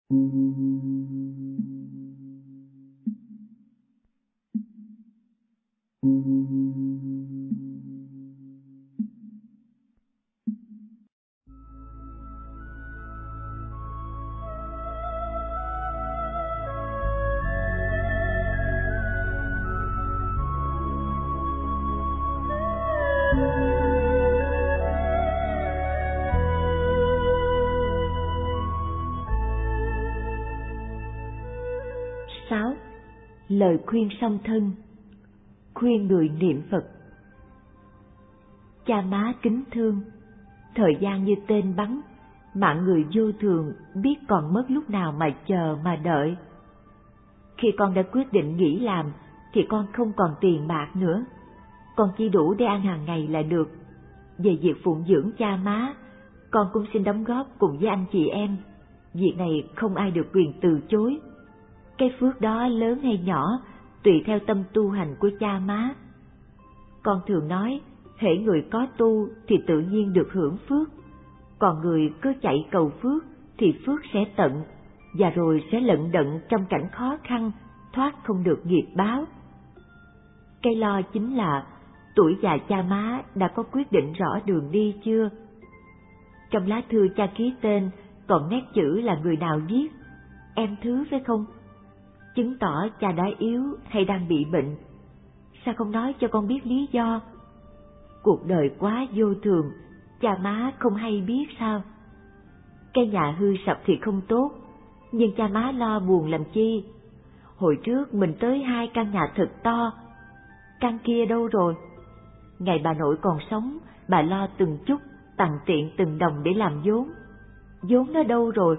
Lời khuyên song thân, khuyên người niệm Phật. Cha má kính thương, thời gian như tên bắn, mạng người vô thường biết còn mất lúc nào mà chờ mà đợi. Khi con đã quyết định nghỉ làm thì con không còn tiền bạc nữa, con chỉ đủ để ăn hàng ngày là được. Về việc phụng dưỡng cha má, con cũng xin đóng góp cùng với anh chị em. Việc này không ai được quyền từ chối. Cái phước đó lớn hay nhỏ tùy theo tâm tu hành của cha má. Con thường nói, hễ người có tu thì tự nhiên được hưởng phước, còn người cứ chạy cầu phước thì phước sẽ tận, và rồi sẽ lận đận trong cảnh khó khăn, thoát không được nghiệp báo. Cái lo chính là tuổi già cha má đã có quyết định rõ đường đi chưa? Trong lá thư cha ký tên còn nét chữ là người nào viết, em Thứ phải không? Chứng tỏ cha đã yếu hay đang bị bệnh. Sao không nói cho con biết lý do? Cuộc đời quá vô thường, cha má không hay biết sao? Cái nhà hư sập thì không tốt, nhưng cha má lo buồn làm chi? Hồi trước mình tới 2 căn nhà thật to, căn kia đâu rồi? Ngày bà nội còn sống, bà lo từng chút, tằn tiện từng đồng để làm vốn. Vốn nó đâu rồi?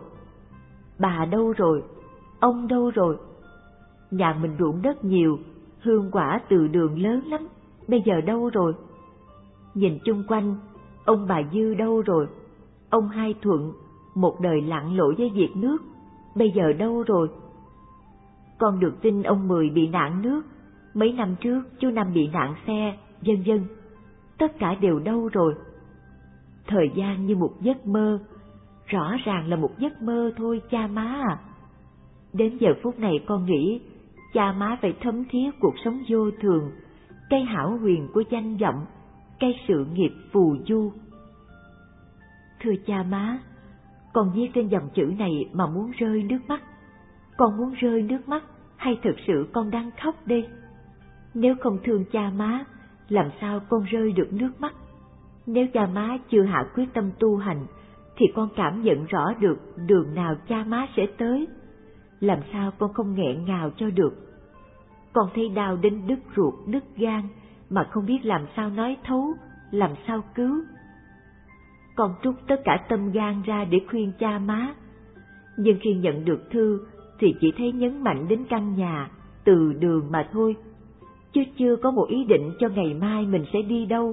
Bà đâu rồi? Ông đâu rồi? Nhà mình ruộng đất nhiều, hương quả từ đường lớn lắm, bây giờ đâu rồi? Nhìn chung quanh, ông bà Dư đâu rồi? Ông Hai Thuận, một đời lặn lội với việc nước, bây giờ đâu rồi? Con được tin ông Mười bị nạn nước, mấy năm trước chú Năm bị nạn xe, vân vân. Tất cả đều đâu rồi? Thời gian như một giấc mơ, rõ ràng là một giấc mơ thôi cha má à. Đến giờ phút này con nghĩ cha má phải thấm thía cuộc sống vô thường, cái hão huyền của danh vọng, cái sự nghiệp phù du. Thưa cha má, con viết trên dòng chữ này mà muốn rơi nước mắt. Con muốn rơi nước mắt hay thực sự con đang khóc đây? Nếu không thương cha má, làm sao con rơi được nước mắt? Nếu cha má chưa hạ quyết tâm tu hành, thì con cảm nhận rõ được đường nào cha má sẽ tới. Làm sao con không nghẹn ngào cho được? Con thấy đau đến đứt ruột đứt gan mà không biết làm sao nói thấu, làm sao cứu. Con trút tất cả tâm gan ra để khuyên cha má, nhưng khi nhận được thư thì chỉ thấy nhấn mạnh đến căn nhà, từ đường mà thôi, chứ chưa có một ý định cho ngày mai mình sẽ đi đâu.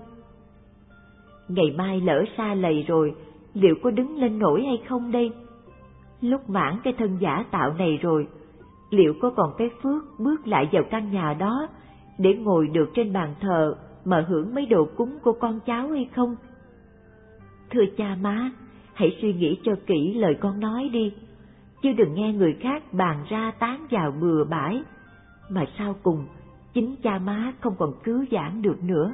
Ngày mai lỡ xa lầy rồi, liệu có đứng lên nổi hay không đây? Lúc mãn cái thân giả tạo này rồi, liệu có còn cái phước bước lại vào căn nhà đó để ngồi được trên bàn thờ mà hưởng mấy đồ cúng của con cháu hay không? Thưa cha má, hãy suy nghĩ cho kỹ lời con nói đi, chứ đừng nghe người khác bàn ra tán vào bừa bãi, mà sau cùng chính cha má không còn cứu vãn được nữa.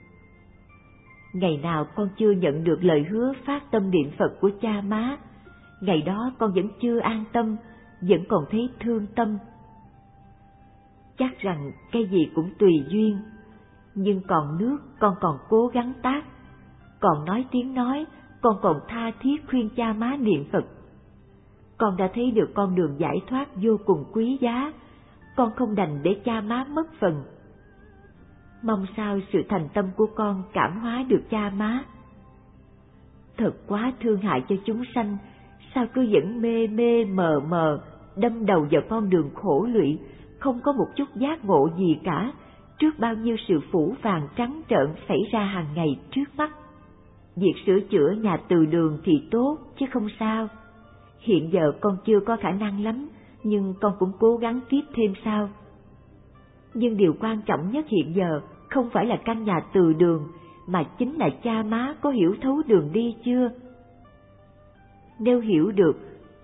Ngày nào con chưa nhận được lời hứa phát tâm niệm Phật của cha má, ngày đó con vẫn chưa an tâm, vẫn còn thấy thương tâm. Chắc rằng cái gì cũng tùy duyên, nhưng còn nước con còn cố gắng tác, còn nói tiếng nói con còn tha thiết khuyên cha má niệm Phật. Con đã thấy được con đường giải thoát vô cùng quý giá, con không đành để cha má mất phần. Mong sao sự thành tâm của con cảm hóa được cha má. Thật quá thương hại cho chúng sanh, sao cứ vẫn mê mê mờ mờ, đâm đầu vào con đường khổ lụy, không có một chút giác ngộ gì cả, trước bao nhiêu sự phủ phàng trắng trợn xảy ra hàng ngày trước mắt. Việc sửa chữa nhà từ đường thì tốt, chứ không sao. Hiện giờ con chưa có khả năng lắm, nhưng con cũng cố gắng tiếp thêm sao. Nhưng điều quan trọng nhất hiện giờ không phải là căn nhà từ đường, mà chính là cha má có hiểu thấu đường đi chưa? Nếu hiểu được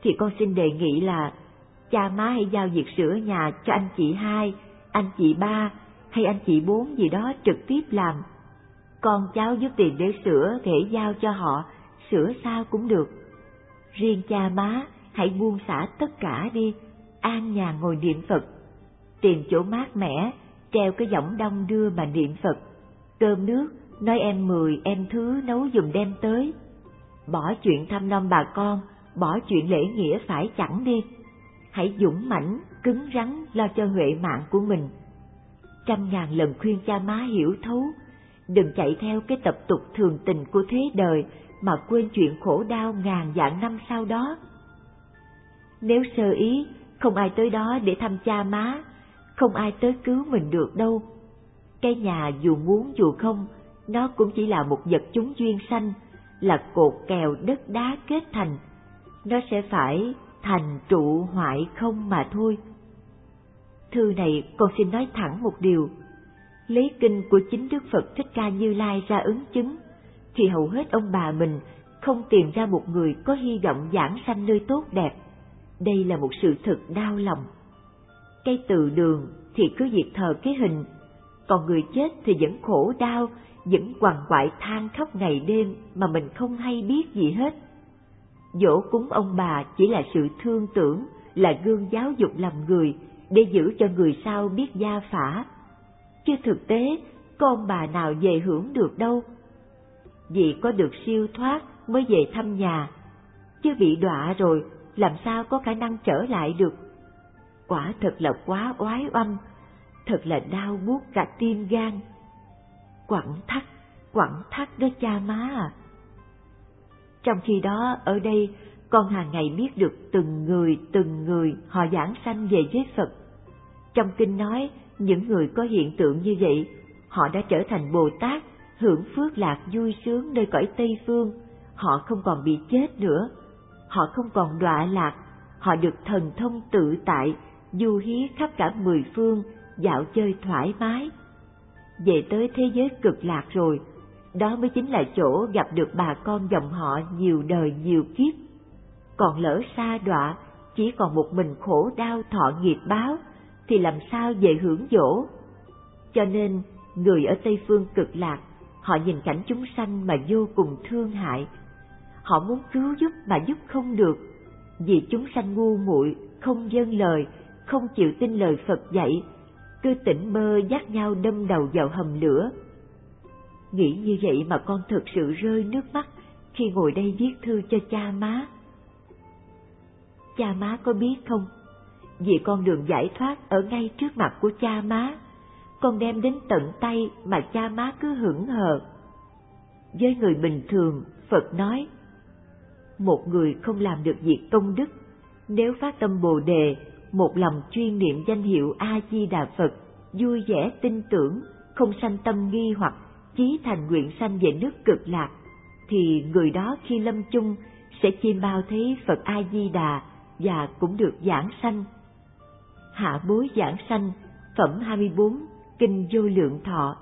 thì con xin đề nghị là cha má hãy giao việc sửa nhà cho anh chị 2, anh chị 3 hay anh chị 4 gì đó trực tiếp làm. Con cháu giúp tiền để sửa thể giao cho họ, sửa sao cũng được. Riêng cha má hãy buông xả tất cả đi, an nhàn ngồi niệm Phật, tìm chỗ mát mẻ, treo cái võng đông đưa mà niệm Phật. Cơm nước, nói em 10 em thứ nấu giùm đem tới. Bỏ chuyện thăm nom bà con, bỏ chuyện lễ nghĩa phải chẳng đi. Hãy dũng mãnh, cứng rắn lo cho huệ mạng của mình. Trăm ngàn lần khuyên cha má hiểu thấu, đừng chạy theo cái tập tục thường tình của thế đời mà quên chuyện khổ đau ngàn vạn năm sau đó. Nếu sơ ý, không ai tới đó để thăm cha má, không ai tới cứu mình được đâu. Cái nhà dù muốn dù không, nó cũng chỉ là một vật chúng duyên sanh, là cột kèo đất đá kết thành. Nó sẽ phải thành trụ hoại không mà thôi. Thư này con xin nói thẳng một điều. Lấy kinh của chính Đức Phật Thích Ca Như Lai ra ứng chứng, thì hầu hết ông bà mình không tìm ra một người có hy vọng giảng sanh nơi tốt đẹp. Đây là một sự thật đau lòng. Cái từ đường thì cứ việc thờ cái hình, còn người chết thì vẫn khổ đau, vẫn quằn quại than khóc ngày đêm mà mình không hay biết gì hết. Giỗ cúng ông bà chỉ là sự thương tưởng, là gương giáo dục làm người, để giữ cho người sau biết gia phả. Chứ thực tế, có ông bà nào về hưởng được đâu. Vì có được siêu thoát mới về thăm nhà, chứ bị đọa rồi làm sao có khả năng trở lại được. Quả thật là quá oái oăm, thật là đau buốt cả tim gan. Quặn thắt đó cha má à. Trong khi đó, ở đây, con hàng ngày biết được từng người họ giảng sanh về với Phật. Trong kinh nói, những người có hiện tượng như vậy, họ đã trở thành Bồ Tát, hưởng phước lạc vui sướng nơi cõi Tây Phương. Họ không còn bị chết nữa, họ không còn đọa lạc, họ được thần thông tự tại, du hí khắp cả 10 phương, dạo chơi thoải mái. Về tới thế giới cực lạc rồi, đó mới chính là chỗ gặp được bà con dòng họ nhiều đời nhiều kiếp. Còn lỡ sa đọa, chỉ còn một mình khổ đau thọ nghiệp báo, thì làm sao về hưởng dỗ. Cho nên, người ở Tây Phương cực lạc, họ nhìn cảnh chúng sanh mà vô cùng thương hại. Họ muốn cứu giúp mà giúp không được, vì chúng sanh ngu muội, không vâng lời, không chịu tin lời Phật dạy, cứ tỉnh bơ dắt nhau đâm đầu vào hầm lửa. Nghĩ như vậy mà con thực sự rơi nước mắt khi ngồi đây viết thư cho cha má. Cha má có biết không? Vì con đường giải thoát ở ngay trước mặt của cha má, con đem đến tận tay mà cha má cứ hững hờ. Với người bình thường, Phật nói, một người không làm được việc công đức, nếu phát tâm Bồ Đề, một lòng chuyên niệm danh hiệu A-di-đà Phật, vui vẻ tin tưởng, không sanh tâm nghi hoặc, chí thành nguyện sanh về nước cực lạc, thì người đó khi lâm chung sẽ chiêm bao thấy Phật A-di-đà và cũng được giảng sanh. Hạ bối giảng sanh, phẩm 24, Kinh Vô Lượng Thọ.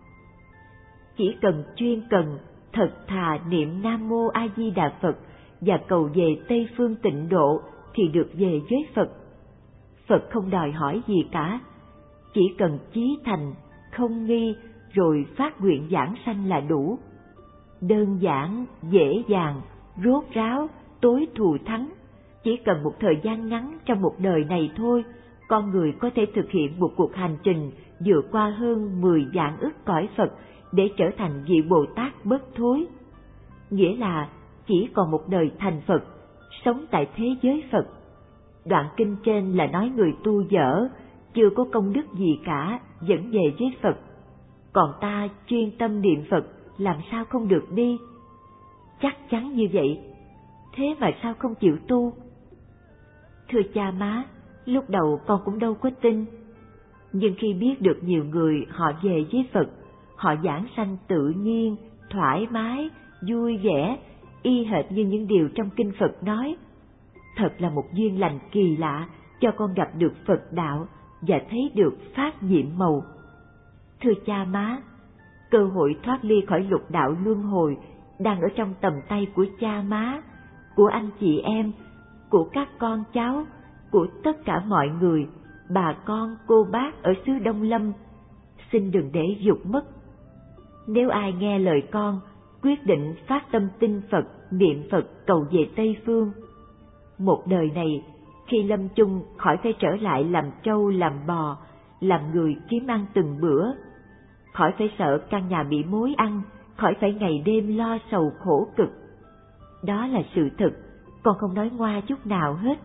Chỉ cần chuyên cần, thật thà niệm Nam Mô A Di Đà Phật và cầu về Tây Phương Tịnh Độ thì được về với Phật. Phật không đòi hỏi gì cả, chỉ cần chí thành, không nghi rồi phát nguyện giảng sanh là đủ. Đơn giản, dễ dàng, rốt ráo, tối thù thắng. Chỉ cần một thời gian ngắn trong một đời này thôi, con người có thể thực hiện một cuộc hành trình vượt qua hơn 10 vạn ức cõi Phật để trở thành vị Bồ Tát bất thối. Nghĩa là chỉ còn một đời thành Phật, sống tại thế giới Phật. Đoạn kinh trên là nói người tu dở, chưa có công đức gì cả, dẫn về với Phật. Còn ta chuyên tâm niệm Phật, làm sao không được đi? Chắc chắn như vậy, thế mà sao không chịu tu? Thưa cha má, lúc đầu con cũng đâu có tin, nhưng khi biết được nhiều người họ về với Phật, họ giảng sanh tự nhiên, thoải mái, vui vẻ, y hệt như những điều trong kinh Phật nói. Thật là một duyên lành kỳ lạ cho con gặp được Phật đạo và thấy được phát nhiệm màu. Thưa cha má, cơ hội thoát ly khỏi lục đạo luân hồi đang ở trong tầm tay của cha má, của anh chị em, của các con cháu, của tất cả mọi người, bà con, cô bác ở xứ Đông Lâm. Xin đừng để vụt mất. Nếu ai nghe lời con, quyết định phát tâm tin Phật, niệm Phật cầu về Tây Phương, một đời này khi lâm chung khỏi phải trở lại làm trâu làm bò, làm người kiếm ăn từng bữa, khỏi phải sợ căn nhà bị mối ăn, khỏi phải ngày đêm lo sầu khổ cực. Đó là sự thật, con không nói ngoa chút nào hết.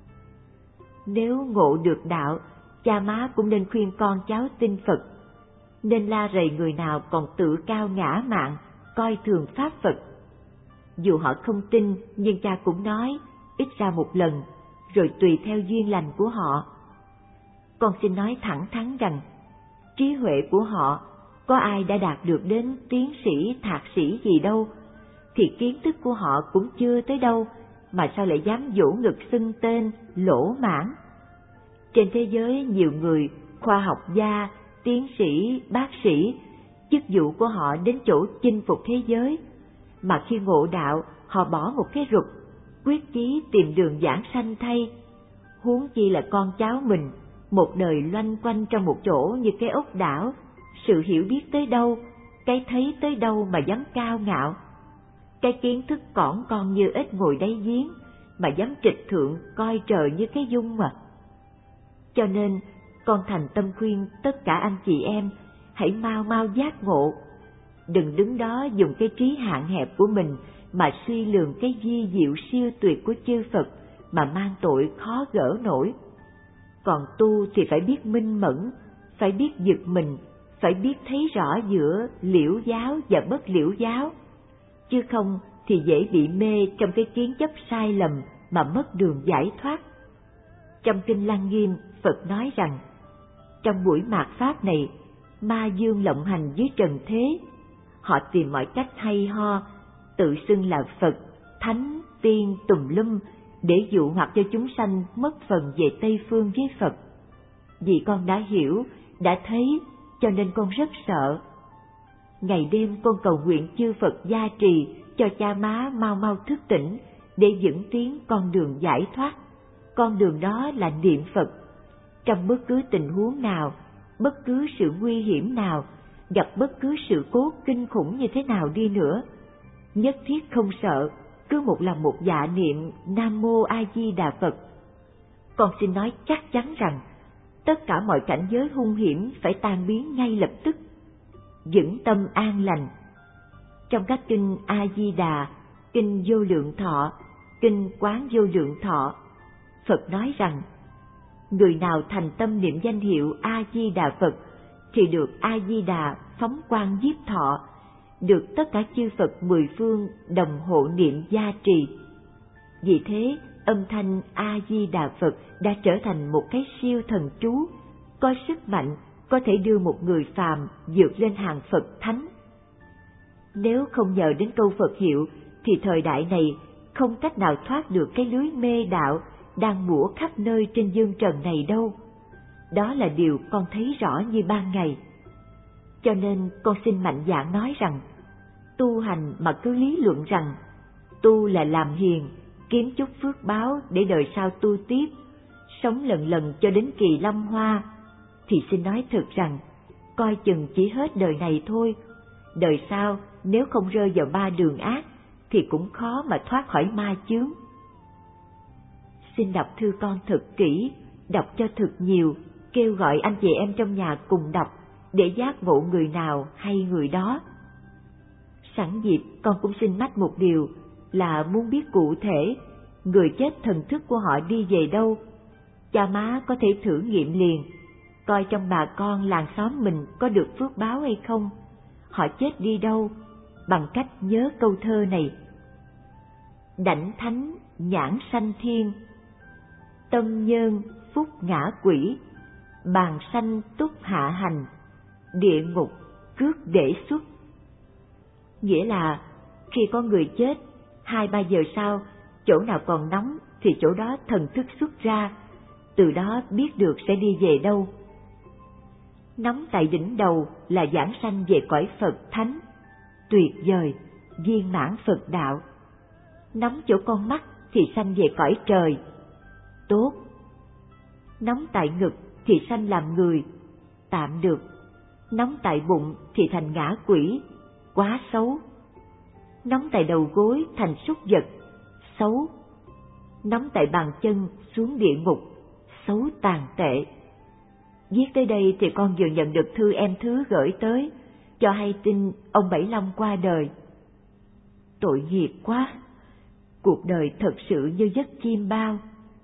Nếu ngộ được đạo, cha má cũng nên khuyên con cháu tin Phật, nên la rầy người nào còn tự cao ngã mạn, coi thường pháp Phật. Dù họ không tin, nhưng cha cũng nói, ít ra một lần, rồi tùy theo duyên lành của họ. Con xin nói thẳng thắn rằng, trí huệ của họ, có ai đã đạt được đến tiến sĩ, thạc sĩ gì đâu, thì kiến thức của họ cũng chưa tới đâu, mà sao lại dám vỗ ngực xưng tên, lỗ mãng. Trên thế giới nhiều người, khoa học gia, tiến sĩ, bác sĩ, chức vụ của họ đến chỗ chinh phục thế giới, mà khi ngộ đạo, họ bỏ một cái rụt, quyết chí tìm đường giảng sanh thay. Huống chi là con cháu mình, một đời loanh quanh trong một chỗ như cái ốc đảo, sự hiểu biết tới đâu, cái thấy tới đâu mà dám cao ngạo. Cái kiến thức cỏn con như ếch ngồi đáy giếng, mà dám trịch thượng coi trời như cái dung à. Cho nên, con thành tâm khuyên tất cả anh chị em, hãy mau mau giác ngộ. Đừng đứng đó dùng cái trí hạn hẹp của mình mà suy lường cái vi diệu siêu tuyệt của chư Phật mà mang tội khó gỡ nổi. Còn tu thì phải biết minh mẫn, phải biết giật mình, phải biết thấy rõ giữa liễu giáo và bất liễu giáo, chứ không thì dễ bị mê trong cái kiến chấp sai lầm mà mất đường giải thoát. Trong Kinh Lăng Nghiêm, Phật nói rằng, trong buổi mạt Pháp này, ma dương lộng hành dưới trần thế, họ tìm mọi cách hay ho, tự xưng là Phật, Thánh, Tiên, tùm lum, để dụ hoặc cho chúng sanh mất phần về Tây Phương với Phật. Vì con đã hiểu, đã thấy, cho nên con rất sợ. Ngày đêm con cầu nguyện chư Phật gia trì cho cha má mau mau thức tỉnh để vững tiến con đường giải thoát. Con đường đó là niệm Phật. Trong bất cứ tình huống nào, bất cứ sự nguy hiểm nào, gặp bất cứ sự cố kinh khủng như thế nào đi nữa, nhất thiết không sợ, cứ một lòng một dạ niệm Nam Mô A Di Đà Phật. Con xin nói chắc chắn rằng, tất cả mọi cảnh giới hung hiểm phải tan biến ngay lập tức, vững tâm an lành. Trong các kinh A Di Đà, kinh Vô Lượng Thọ, kinh Quán Vô Lượng Thọ, Phật nói rằng, người nào thành tâm niệm danh hiệu A Di Đà Phật thì được A Di Đà phóng quang nhiếp thọ, được tất cả chư Phật mười phương đồng hộ niệm gia trì. Vì thế, âm thanh A Di Đà Phật đã trở thành một cái siêu thần chú, có sức mạnh có thể đưa một người phàm vượt lên hàng Phật Thánh. Nếu không nhờ đến câu Phật hiệu thì thời đại này không cách nào thoát được cái lưới mê đạo đang bủa khắp nơi trên dương trần này đâu. Đó là điều con thấy rõ như ban ngày. Cho nên con xin mạnh dạn nói rằng, tu hành mà cứ lý luận rằng tu là làm hiền, kiếm chút phước báo để đời sau tu tiếp, sống lần lần cho đến kỳ lâm hoa, thì xin nói thật rằng, coi chừng chỉ hết đời này thôi. Đời sau nếu không rơi vào ba đường ác thì cũng khó mà thoát khỏi ma chướng. Xin đọc thư con thật kỹ, đọc cho thật nhiều, kêu gọi anh chị em trong nhà cùng đọc để giác ngộ người nào hay người đó. Sẵn dịp con cũng xin mách một điều là muốn biết cụ thể người chết thần thức của họ đi về đâu. Cha má có thể thử nghiệm liền, coi trong bà con làng xóm mình có được phước báo hay không, họ chết đi đâu, bằng cách nhớ câu thơ này: đảnh thánh nhãn sanh thiên, tâm nhân phúc ngã quỷ, bàn sanh túc hạ hành, địa ngục cước để xuất. Nghĩa là khi có người chết, 2-3 giờ sau, chỗ nào còn nóng thì chỗ đó thần thức xuất ra, từ đó biết được sẽ đi về đâu. Nóng tại đỉnh đầu là giảng sanh về cõi Phật Thánh, tuyệt vời, viên mãn Phật đạo. Nóng chỗ con mắt thì sanh về cõi trời, tốt. Nóng tại ngực thì sanh làm người, tạm được. Nóng tại bụng thì thành ngã quỷ, quá xấu. Nóng tại đầu gối thành súc vật, xấu. Nóng tại bàn chân xuống địa ngục, xấu tàn tệ. Viết tới đây thì con vừa nhận được thư em Thứ gửi tới, cho hay tin ông Bảy Long qua đời. Tội nghiệp quá, cuộc đời thật sự như giấc chim bao.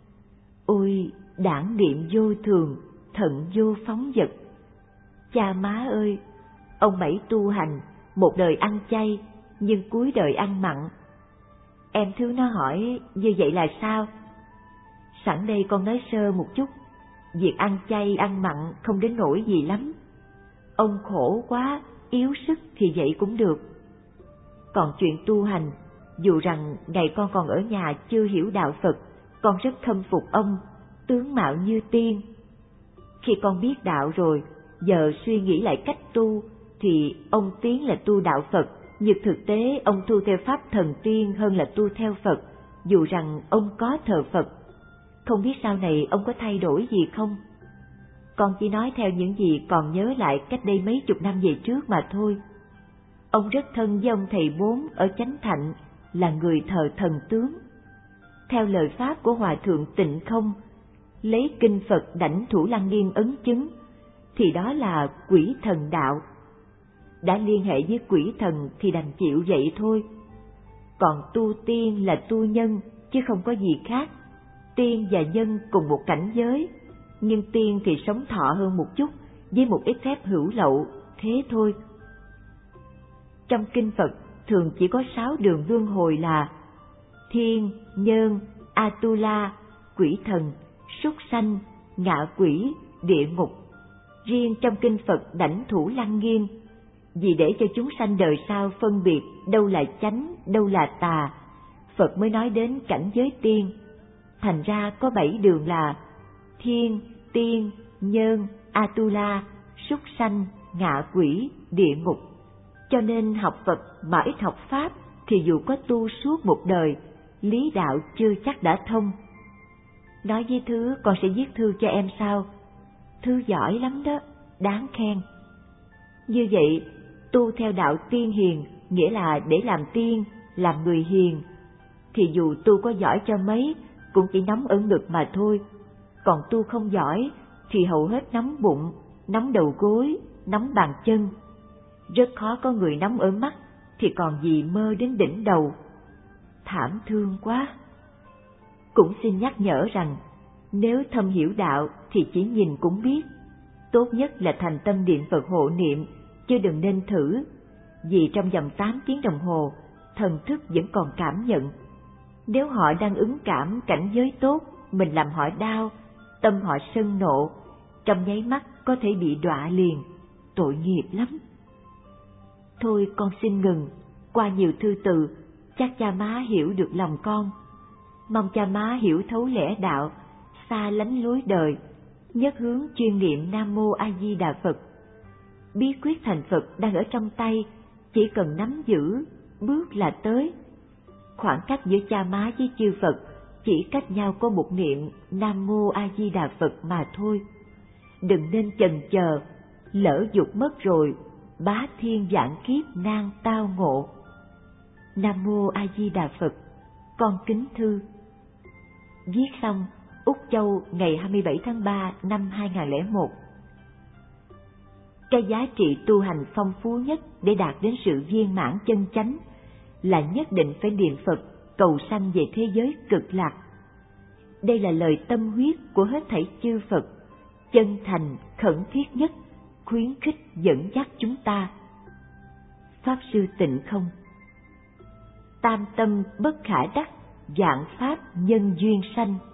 Ôi, đản niệm vô thường, thận vô phóng dật. Cha má ơi, ông Bảy tu hành, một đời ăn chay, nhưng cuối đời ăn mặn. Em Thứ nó hỏi như vậy là sao? Sẵn đây con nói sơ một chút. Việc ăn chay ăn mặn không đến nỗi gì lắm. Ông khổ quá, yếu sức thì vậy cũng được. Còn chuyện tu hành, dù rằng ngày con còn ở nhà chưa hiểu đạo Phật, con rất khâm phục ông, tướng mạo như tiên. Khi con biết đạo rồi, giờ suy nghĩ lại cách tu, thì ông tiến là tu đạo Phật, nhưng thực tế ông tu theo pháp thần tiên hơn là tu theo Phật, dù rằng ông có thờ Phật. Không biết sau này ông có thay đổi gì không? Con chỉ nói theo những gì còn nhớ lại cách đây mấy chục năm về trước mà thôi. Ông rất thân với ông thầy Bốn ở Chánh Thạnh, là người thờ thần tướng. Theo lời pháp của Hòa Thượng Tịnh Không, lấy kinh Phật Đảnh Thủ Lăng Nghiêm ấn chứng, thì đó là quỷ thần đạo. Đã liên hệ với quỷ thần thì đành chịu vậy thôi. Còn tu tiên là tu nhân, chứ không có gì khác. Tiên và nhân cùng một cảnh giới, nhưng tiên thì sống thọ hơn một chút, với một ít phép hữu lậu, thế thôi. Trong kinh Phật thường chỉ có 6 đường luân hồi là thiên, nhân, Atula, quỷ thần, súc sanh, ngạ quỷ, địa ngục. Riêng trong kinh Phật Đảnh Thủ Lăng Nghiêm, vì để cho chúng sanh đời sau phân biệt đâu là chánh, đâu là tà, Phật mới nói đến cảnh giới tiên. Thành ra có 7 đường là thiên, tiên, nhân, Atula, súc sanh, ngạ quỷ, địa ngục. Cho nên học Phật mà ít học Pháp thì dù có tu suốt một đời, lý đạo chưa chắc đã thông. Nói với Thứ con sẽ viết thư cho em sau. Thư giỏi lắm đó, đáng khen. Như vậy, tu theo đạo tiên hiền, nghĩa là để làm tiên, làm người hiền, thì dù tu có giỏi cho mấy, cũng chỉ nóng ở ngực mà thôi. Còn tu không giỏi, thì hầu hết nóng bụng, nóng đầu gối, nóng bàn chân. Rất khó có người nóng ở mắt, thì còn gì mơ đến đỉnh đầu. Thảm thương quá. Cũng xin nhắc nhở rằng, nếu thâm hiểu đạo thì chỉ nhìn cũng biết. Tốt nhất là thành tâm niệm Phật hộ niệm, chứ đừng nên thử. Vì trong vòng 8 tiếng đồng hồ, thần thức vẫn còn cảm nhận. Nếu họ đang ứng cảm cảnh giới tốt, mình làm họ đau, tâm họ sân nộ, trong nháy mắt có thể bị đọa liền, tội nghiệp lắm. Thôi con xin ngừng, qua nhiều thư từ, chắc cha má hiểu được lòng con. Mong cha má hiểu thấu lẽ đạo, xa lánh lối đời, nhất hướng chuyên niệm Nam Mô A Di Đà Phật. Bí quyết thành Phật đang ở trong tay, chỉ cần nắm giữ, bước là tới. Khoảng cách giữa cha má với chư Phật chỉ cách nhau có một niệm Nam Mô A Di Đà Phật mà thôi. Đừng nên chần chờ, lỡ dục mất rồi, bá thiên vạn kiếp nan tao ngộ. Nam Mô A Di Đà Phật. Con kính thư. Viết xong, Úc Châu ngày 27 tháng 3 năm 2001. Cái giá trị tu hành phong phú nhất để đạt đến sự viên mãn chân chánh là nhất định phải niệm Phật cầu sanh về thế giới cực lạc. Đây là lời tâm huyết của hết thảy chư Phật, chân thành, khẩn thiết nhất, khuyến khích dẫn dắt chúng ta. Pháp Sư Tịnh Không. Tam tâm bất khả đắc, vạn pháp nhân duyên sanh.